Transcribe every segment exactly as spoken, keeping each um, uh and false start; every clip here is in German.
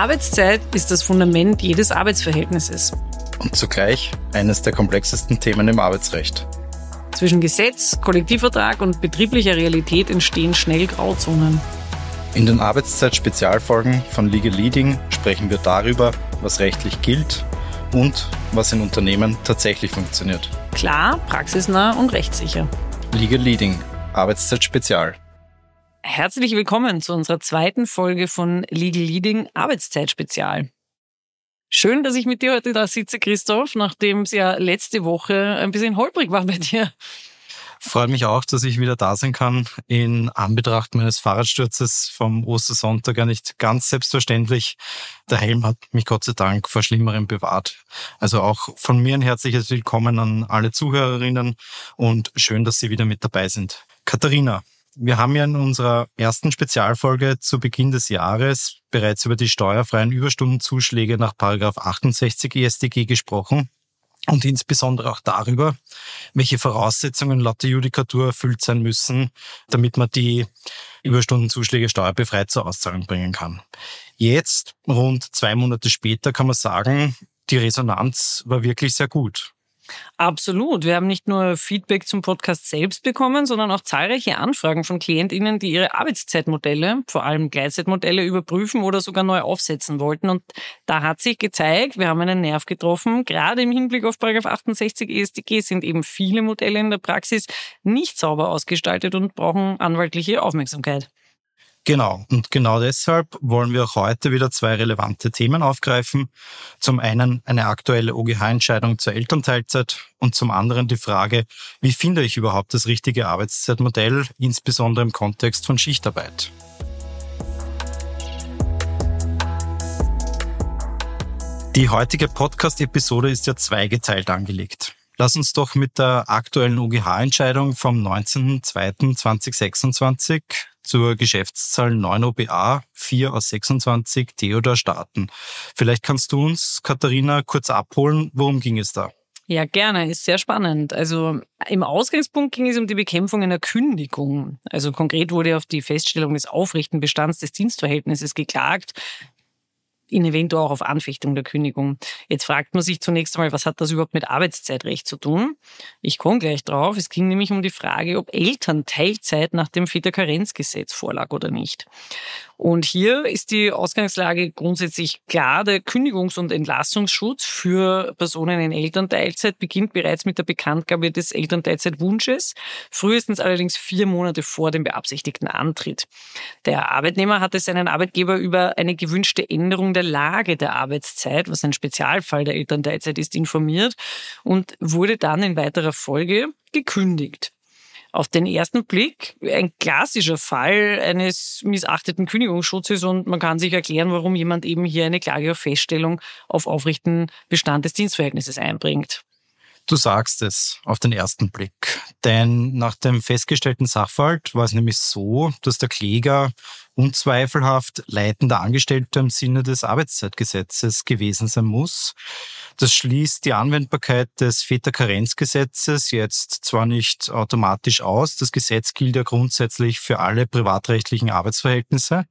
Arbeitszeit ist das Fundament jedes Arbeitsverhältnisses. Und zugleich eines der komplexesten Themen im Arbeitsrecht. Zwischen Gesetz, Kollektivvertrag und betrieblicher Realität entstehen schnell Grauzonen. In den Arbeitszeit-Spezialfolgen von Legal Leading sprechen wir darüber, was rechtlich gilt und was in Unternehmen tatsächlich funktioniert. Klar, praxisnah und rechtssicher. Legal Leading, Arbeitszeit-Spezial. Herzlich willkommen zu unserer zweiten Folge von Legal Leading Arbeitszeit-Spezial. Schön, dass ich mit dir heute da sitze, Christoph, nachdem es ja letzte Woche ein bisschen holprig war bei dir. Freut mich auch, dass ich wieder da sein kann. In Anbetracht meines Fahrradsturzes vom Ostersonntag ja nicht ganz selbstverständlich. Der Helm hat mich Gott sei Dank vor Schlimmerem bewahrt. Also auch von mir ein herzliches Willkommen an alle Zuhörerinnen und schön, dass Sie wieder mit dabei sind. Katharina, wir haben ja in unserer ersten Spezialfolge zu Beginn des Jahres bereits über die steuerfreien Überstundenzuschläge nach Paragraph achtundsechzig E S t G gesprochen und insbesondere auch darüber, welche Voraussetzungen laut der Judikatur erfüllt sein müssen, damit man die Überstundenzuschläge steuerbefreit zur Auszahlung bringen kann. Jetzt, rund zwei Monate später, kann man sagen, die Resonanz war wirklich sehr gut. Absolut. Wir haben nicht nur Feedback zum Podcast selbst bekommen, sondern auch zahlreiche Anfragen von KlientInnen, die ihre Arbeitszeitmodelle, vor allem Gleitzeitmodelle, überprüfen oder sogar neu aufsetzen wollten. Und da hat sich gezeigt, wir haben einen Nerv getroffen. Gerade im Hinblick auf Paragraph achtundsechzig E S t G sind eben viele Modelle in der Praxis nicht sauber ausgestaltet und brauchen anwaltliche Aufmerksamkeit. Genau, und genau deshalb wollen wir auch heute wieder zwei relevante Themen aufgreifen. Zum einen eine aktuelle O G H-Entscheidung zur Elternteilzeit und zum anderen die Frage, wie finde ich überhaupt das richtige Arbeitszeitmodell, insbesondere im Kontext von Schichtarbeit. Die heutige Podcast-Episode ist ja zweigeteilt angelegt. Lass uns doch mit der aktuellen O G H-Entscheidung vom neunzehnten zweiten zweitausendsechsundzwanzig zur Geschäftszahl neun O B A vier aus sechsundzwanzig Theodor starten. Vielleicht kannst du uns, Katharina, kurz abholen, worum ging es da? Ja, gerne. Ist sehr spannend. Also im Ausgangspunkt ging es um die Bekämpfung einer Kündigung. Also konkret wurde auf die Feststellung des Aufrechtenbestands des Dienstverhältnisses geklagt, in eventuell auch auf Anfechtung der Kündigung. Jetzt fragt man sich zunächst einmal, was hat das überhaupt mit Arbeitszeitrecht zu tun? Ich komme gleich drauf. Es ging nämlich um die Frage, ob Elternteilzeit nach dem Väterkarenzgesetz vorlag oder nicht. Und hier ist die Ausgangslage grundsätzlich klar. Der Kündigungs- und Entlassungsschutz für Personen in Elternteilzeit beginnt bereits mit der Bekanntgabe des Elternteilzeitwunsches, frühestens allerdings vier Monate vor dem beabsichtigten Antritt. Der Arbeitnehmer hatte seinen Arbeitgeber über eine gewünschte Änderung der Lage der Arbeitszeit, was ein Spezialfall der Elternteilzeit ist, informiert und wurde dann in weiterer Folge gekündigt. Auf den ersten Blick ein klassischer Fall eines missachteten Kündigungsschutzes und man kann sich erklären, warum jemand eben hier eine Klage auf Feststellung auf aufrechten Bestand des Dienstverhältnisses einbringt. Du sagst es auf den ersten Blick. Denn nach dem festgestellten Sachverhalt war es nämlich so, dass der Kläger unzweifelhaft leitender Angestellter im Sinne des Arbeitszeitgesetzes gewesen sein muss. Das schließt die Anwendbarkeit des Väterkarenzgesetzes jetzt zwar nicht automatisch aus, das Gesetz gilt ja grundsätzlich für alle privatrechtlichen Arbeitsverhältnisse,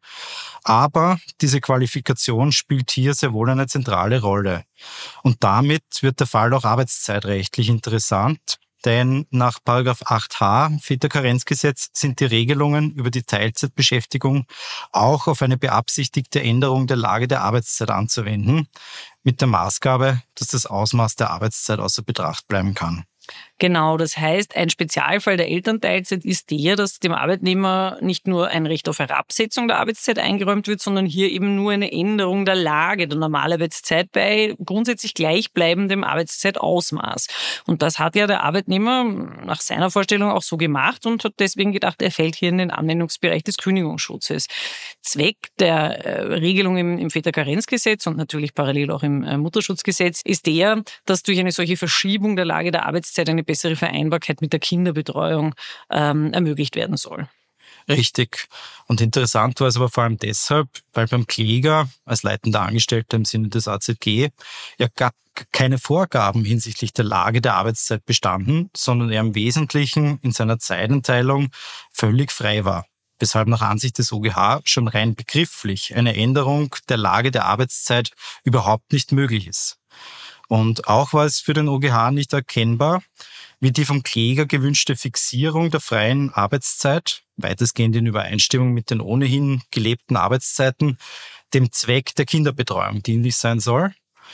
aber diese Qualifikation spielt hier sehr wohl eine zentrale Rolle. Und damit wird der Fall auch arbeitszeitrechtlich interessant. Denn nach Paragraph acht H Väterkarenzgesetz sind die Regelungen über die Teilzeitbeschäftigung auch auf eine beabsichtigte Änderung der Lage der Arbeitszeit anzuwenden, mit der Maßgabe, dass das Ausmaß der Arbeitszeit außer Betracht bleiben kann. Genau, das heißt, ein Spezialfall der Elternteilzeit ist der, dass dem Arbeitnehmer nicht nur ein Recht auf Herabsetzung der Arbeitszeit eingeräumt wird, sondern hier eben nur eine Änderung der Lage der Normalarbeitszeit bei grundsätzlich gleichbleibendem Arbeitszeitausmaß. Und das hat ja der Arbeitnehmer nach seiner Vorstellung auch so gemacht und hat deswegen gedacht, er fällt hier in den Anwendungsbereich des Kündigungsschutzes. Zweck der äh, Regelung im, im Väterkarenzgesetz und natürlich parallel auch im äh, Mutterschutzgesetz ist der, dass durch eine solche Verschiebung der Lage der Arbeitszeit eine bessere Vereinbarkeit mit der Kinderbetreuung ähm, ermöglicht werden soll. Richtig. Und interessant war es aber vor allem deshalb, weil beim Kläger als leitender Angestellter im Sinne des A Z G ja gar keine Vorgaben hinsichtlich der Lage der Arbeitszeit bestanden, sondern er im Wesentlichen in seiner Zeitenteilung völlig frei war. weshalb nach Ansicht des O G H schon rein begrifflich eine Änderung der Lage der Arbeitszeit überhaupt nicht möglich ist. Und auch war es für den O G H nicht erkennbar, wie die vom Kläger gewünschte Fixierung der freien Arbeitszeit, weitestgehend in Übereinstimmung mit den ohnehin gelebten Arbeitszeiten, dem Zweck der Kinderbetreuung dienlich sein soll.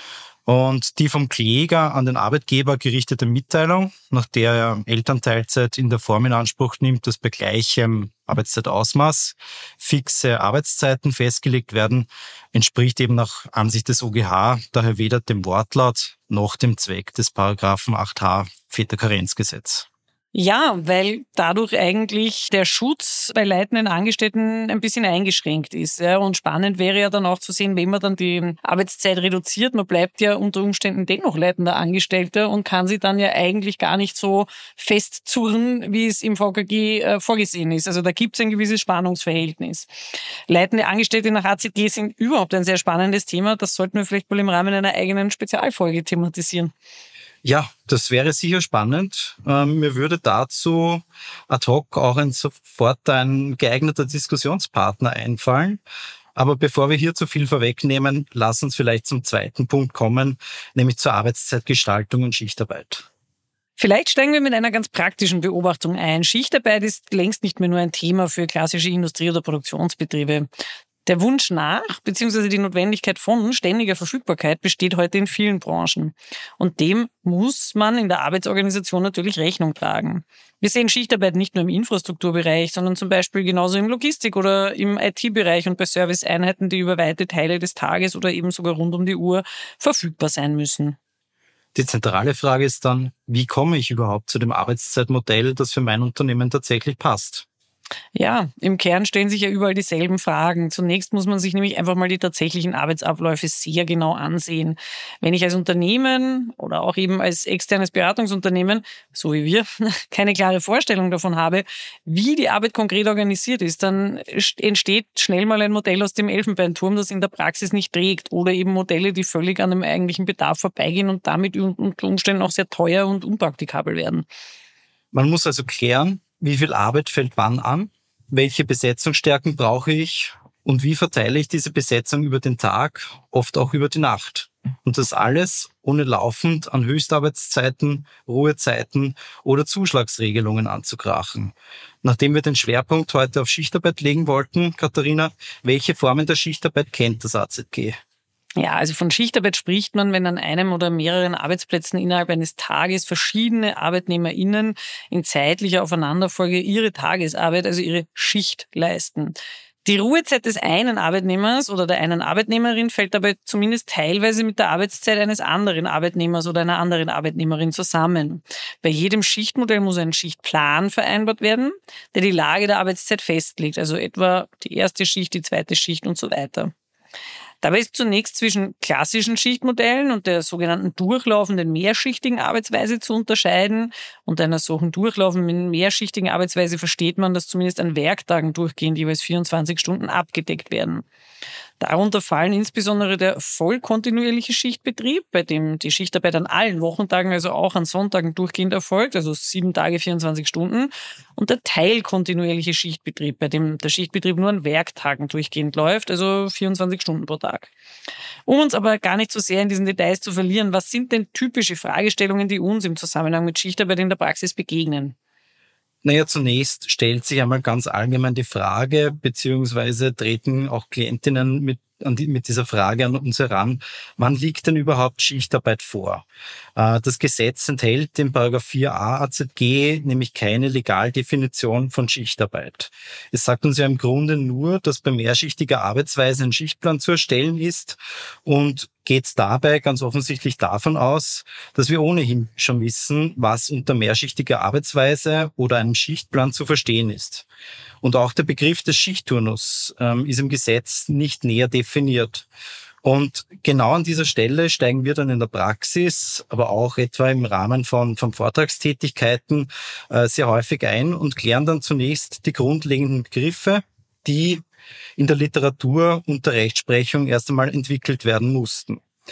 Und die vom Kläger an den Arbeitgeber gerichtete Mitteilung, nach der er Elternteilzeit in der Form in Anspruch nimmt, dass bei gleichem Arbeitszeitausmaß fixe Arbeitszeiten festgelegt werden, entspricht eben nach Ansicht des O G H daher weder dem Wortlaut noch dem Zweck des Paragraphen acht h Väterkarenzgesetz. Ja, weil dadurch eigentlich der Schutz bei leitenden Angestellten ein bisschen eingeschränkt ist. Ja. Und spannend wäre ja dann auch zu sehen, wenn man dann die Arbeitszeit reduziert. Man bleibt ja unter Umständen dennoch leitender Angestellter und kann sie dann ja eigentlich gar nicht so festzurren, wie es im V K G äh, vorgesehen ist. Also da gibt es ein gewisses Spannungsverhältnis. Leitende Angestellte nach A Z G sind überhaupt ein sehr spannendes Thema. Das sollten wir vielleicht mal im Rahmen einer eigenen Spezialfolge thematisieren. Ja, das wäre sicher spannend. Ähm, mir würde dazu ad hoc auch ein, sofort ein geeigneter Diskussionspartner einfallen. Aber bevor wir hier zu viel vorwegnehmen, lass uns vielleicht zum zweiten Punkt kommen, nämlich zur Arbeitszeitgestaltung und Schichtarbeit. Vielleicht steigen wir mit einer ganz praktischen Beobachtung ein. Schichtarbeit ist längst nicht mehr nur ein Thema für klassische Industrie- oder Produktionsbetriebe. Der Wunsch nach bzw. die Notwendigkeit von ständiger Verfügbarkeit besteht heute in vielen Branchen. Und dem muss man in der Arbeitsorganisation natürlich Rechnung tragen. Wir sehen Schichtarbeit nicht nur im Infrastrukturbereich, sondern zum Beispiel genauso im Logistik- oder im I T-Bereich und bei Serviceeinheiten, die über weite Teile des Tages oder eben sogar rund um die Uhr verfügbar sein müssen. Die zentrale Frage ist dann, wie komme ich überhaupt zu dem Arbeitszeitmodell, das für mein Unternehmen tatsächlich passt? Ja, im Kern stellen sich ja überall dieselben Fragen. Zunächst muss man sich nämlich einfach mal die tatsächlichen Arbeitsabläufe sehr genau ansehen. Wenn ich als Unternehmen oder auch eben als externes Beratungsunternehmen, so wie wir, keine klare Vorstellung davon habe, wie die Arbeit konkret organisiert ist, dann entsteht schnell mal ein Modell aus dem Elfenbeinturm, das in der Praxis nicht trägt, oder eben Modelle, die völlig an dem eigentlichen Bedarf vorbeigehen und damit unter Umständen auch sehr teuer und unpraktikabel werden. Man muss also klären, wie viel Arbeit fällt wann an? Welche Besetzungsstärken brauche ich? Und wie verteile ich diese Besetzung über den Tag, oft auch über die Nacht? Und das alles ohne laufend an Höchstarbeitszeiten, Ruhezeiten oder Zuschlagsregelungen anzukrachen. Nachdem wir den Schwerpunkt heute auf Schichtarbeit legen wollten, Katharina, welche Formen der Schichtarbeit kennt das A Z G? Ja, also von Schichtarbeit spricht man, wenn an einem oder mehreren Arbeitsplätzen innerhalb eines Tages verschiedene ArbeitnehmerInnen in zeitlicher Aufeinanderfolge ihre Tagesarbeit, also ihre Schicht leisten. Die Ruhezeit des einen Arbeitnehmers oder der einen Arbeitnehmerin fällt dabei zumindest teilweise mit der Arbeitszeit eines anderen Arbeitnehmers oder einer anderen Arbeitnehmerin zusammen. Bei jedem Schichtmodell muss ein Schichtplan vereinbart werden, der die Lage der Arbeitszeit festlegt, also etwa die erste Schicht, die zweite Schicht und so weiter. Dabei ist zunächst zwischen klassischen Schichtmodellen und der sogenannten durchlaufenden mehrschichtigen Arbeitsweise zu unterscheiden. Unter einer solchen durchlaufenden mehrschichtigen Arbeitsweise versteht man, dass zumindest an Werktagen durchgehend jeweils vierundzwanzig Stunden abgedeckt werden. Darunter fallen insbesondere der vollkontinuierliche Schichtbetrieb, bei dem die Schichtarbeit an allen Wochentagen, also auch an Sonntagen durchgehend erfolgt, also sieben Tage, vierundzwanzig Stunden, und der teilkontinuierliche Schichtbetrieb, bei dem der Schichtbetrieb nur an Werktagen durchgehend läuft, also vierundzwanzig Stunden pro Tag. Um uns aber gar nicht so sehr in diesen Details zu verlieren, was sind denn typische Fragestellungen, die uns im Zusammenhang mit Schichtarbeit in der Praxis begegnen? Naja, zunächst stellt sich einmal ganz allgemein die Frage, beziehungsweise treten auch Klientinnen mit, an die, mit dieser Frage an uns heran, wann liegt denn überhaupt Schichtarbeit vor? Äh, das Gesetz enthält in Paragraph vier a A Z G nämlich keine Legaldefinition von Schichtarbeit. Es sagt uns ja im Grunde nur, dass bei mehrschichtiger Arbeitsweise ein Schichtplan zu erstellen ist und geht dabei ganz offensichtlich davon aus, dass wir ohnehin schon wissen, was unter mehrschichtiger Arbeitsweise oder einem Schichtplan zu verstehen ist. Und auch der Begriff des Schichtturnus ähm, ist im Gesetz nicht näher definiert. Und genau an dieser Stelle steigen wir dann in der Praxis, aber auch etwa im Rahmen von, von Vortragstätigkeiten äh, sehr häufig ein und klären dann zunächst die grundlegenden Begriffe, die in der Literatur und der Rechtsprechung erst einmal entwickelt werden mussten.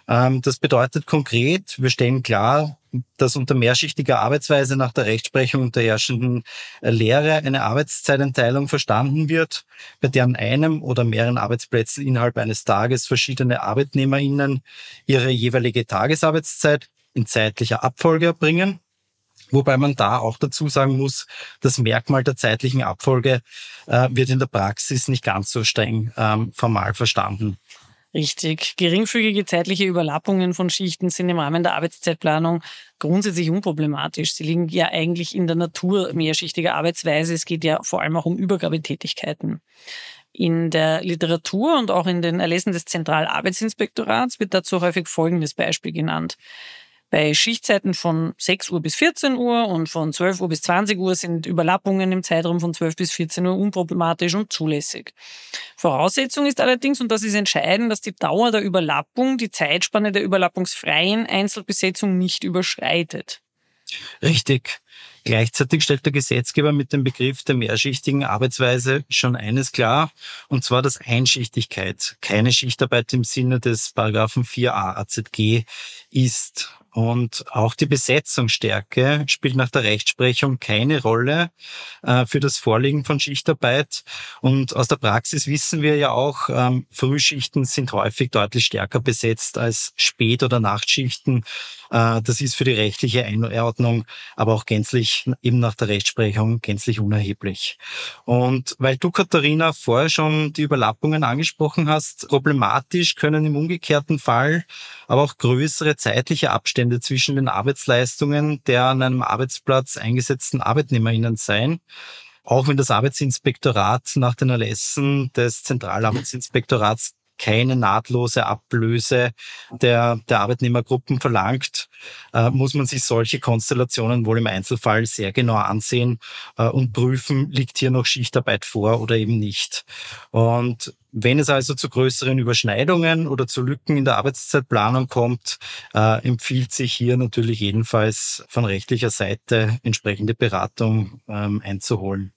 Das bedeutet konkret, wir stellen klar, dass unter mehrschichtiger Arbeitsweise nach der Rechtsprechung und der herrschenden Lehre eine Arbeitszeitenteilung verstanden wird, bei der an einem oder mehreren Arbeitsplätzen innerhalb eines Tages verschiedene ArbeitnehmerInnen ihre jeweilige Tagesarbeitszeit in zeitlicher Abfolge erbringen. Wobei man da auch dazu sagen muss, das Merkmal der zeitlichen Abfolge äh, wird in der Praxis nicht ganz so streng ähm, formal verstanden. Richtig. Geringfügige zeitliche Überlappungen von Schichten sind im Rahmen der Arbeitszeitplanung grundsätzlich unproblematisch. Sie liegen ja eigentlich in der Natur mehrschichtiger Arbeitsweise. Es geht ja vor allem auch um Übergabetätigkeiten. In der Literatur und auch in den Erlässen des Zentralarbeitsinspektorats wird dazu häufig folgendes Beispiel genannt. Bei Schichtzeiten von sechs Uhr bis vierzehn Uhr und von zwölf Uhr bis zwanzig Uhr sind Überlappungen im Zeitraum von zwölf bis vierzehn Uhr unproblematisch und zulässig. Voraussetzung ist allerdings, und das ist entscheidend, dass die Dauer der Überlappung die Zeitspanne der überlappungsfreien Einzelbesetzung nicht überschreitet. Richtig. Gleichzeitig stellt der Gesetzgeber mit dem Begriff der mehrschichtigen Arbeitsweise schon eines klar, und zwar, dass Einschichtigkeit keine Schichtarbeit im Sinne des Paragraphen vier a A Z G ist. Und auch die Besetzungsstärke spielt nach der Rechtsprechung keine Rolle äh, für das Vorliegen von Schichtarbeit. Und aus der Praxis wissen wir ja auch, ähm, Frühschichten sind häufig deutlich stärker besetzt als Spät- oder Nachtschichten. Äh, das ist für die rechtliche Einordnung aber auch gänzlich, eben nach der Rechtsprechung, gänzlich unerheblich. Und weil du, Katharina, vorher schon die Überlappungen angesprochen hast, problematisch können im umgekehrten Fall aber auch größere zeitliche Abstände zwischen den Arbeitsleistungen der an einem Arbeitsplatz eingesetzten ArbeitnehmerInnen sein. Auch wenn das Arbeitsinspektorat nach den Erlässen des Zentralarbeitsinspektorats keine nahtlose Ablöse der, der Arbeitnehmergruppen verlangt, äh, muss man sich solche Konstellationen wohl im Einzelfall sehr genau ansehen äh, und prüfen, liegt hier noch Schichtarbeit vor oder eben nicht. Und wenn es also zu größeren Überschneidungen oder zu Lücken in der Arbeitszeitplanung kommt, äh, empfiehlt sich hier natürlich jedenfalls von rechtlicher Seite entsprechende Beratung ähm, einzuholen.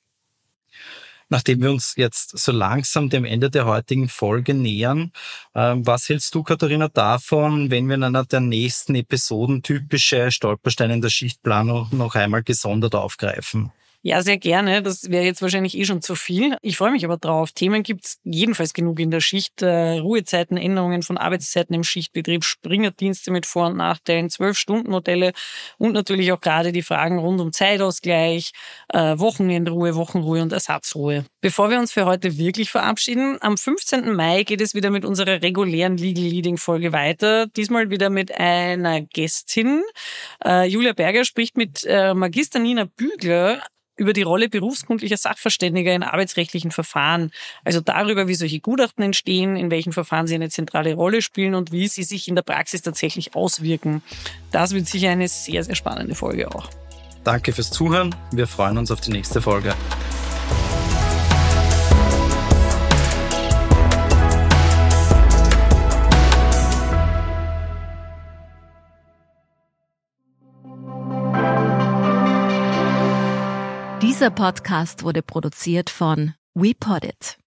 Nachdem wir uns jetzt so langsam dem Ende der heutigen Folge nähern, äh, was hältst du, Katharina, davon, wenn wir in einer der nächsten Episoden typische Stolpersteine in der Schichtplanung noch einmal gesondert aufgreifen? Ja, sehr gerne. Das wäre jetzt wahrscheinlich eh schon zu viel. Ich freue mich aber drauf. Themen gibt's jedenfalls genug in der Schicht. Äh, Ruhezeiten, Änderungen von Arbeitszeiten im Schichtbetrieb, Springerdienste mit Vor- und Nachteilen, Zwölf-Stunden-Modelle und natürlich auch gerade die Fragen rund um Zeitausgleich, äh, Wochenendruhe, Wochenruhe und Ersatzruhe. Bevor wir uns für heute wirklich verabschieden, am fünfzehnten Mai geht es wieder mit unserer regulären Legal Leading Folge weiter. Diesmal wieder mit einer Gästin. Äh, Julia Berger spricht mit äh, Magister Nina Bügler über die Rolle berufskundlicher Sachverständiger in arbeitsrechtlichen Verfahren. Also darüber, wie solche Gutachten entstehen, in welchen Verfahren sie eine zentrale Rolle spielen und wie sie sich in der Praxis tatsächlich auswirken. Das wird sicher eine sehr, sehr spannende Folge auch. Danke fürs Zuhören. Wir freuen uns auf die nächste Folge. Dieser Podcast wurde produziert von WePoddit.